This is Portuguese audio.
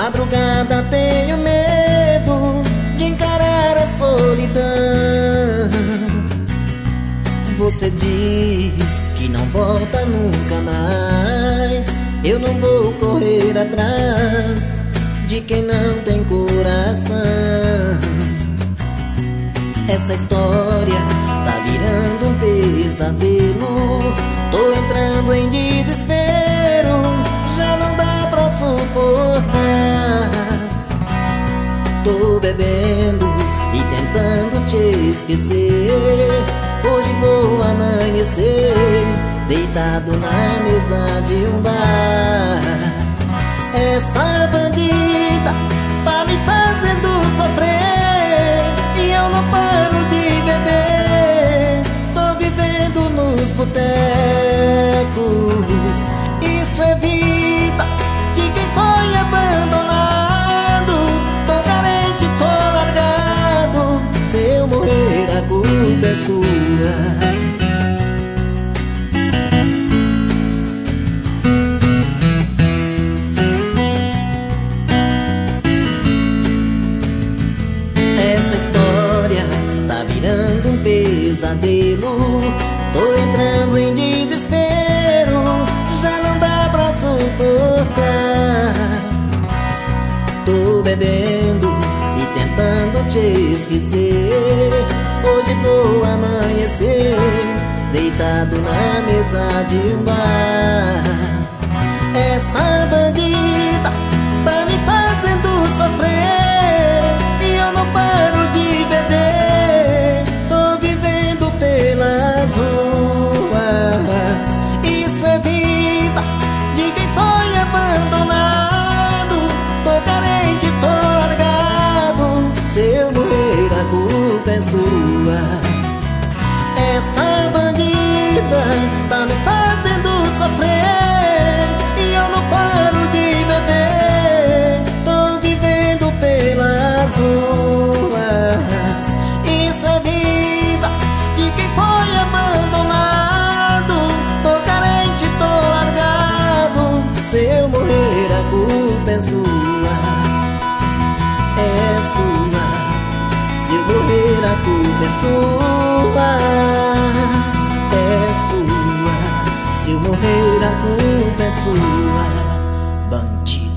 madrugada tenho medo de encarar a solidão. Você diz que não volta nunca mais. Eu não vou correr atrás de quem não tem coração. Essa história tá virando um pesadelo. Tô entrando em desespero, já não dá pra suportar. Tô bebendo e tentando te esquecer. Hoje vou amanhecer deitado na mesa de um bar. Essa bandida tá me fazendo sofrer e eu não paro de beber. Tô vivendo nos botecos. Isso é vida de quem foi abandonado. Tô carente, tô largado. Se eu morrer a culpa é sua. Um pesadelo, tô entrando em desespero, já não dá pra suportar. Tô bebendo e tentando te esquecer. Hoje vou amanhecer deitado na mesa de um bar. Essa bandida tá me fazendo sofrer e eu não paro de beber. Ruas. Isso é vida de quem foi abandonado. Tô carente, tô largado. Se eu morrer a culpa é sua. Essa bandida tá me fazendo sofrer e eu não paro de beber. Tô vivendo pelas ruas. Isso é vida de quem foi abandonado. Tô carente, tô largado. Se eu morrer a culpa é sua. É sua. Se eu morrer a culpa é sua. É sua. Se eu morrer a culpa é sua. Bandido.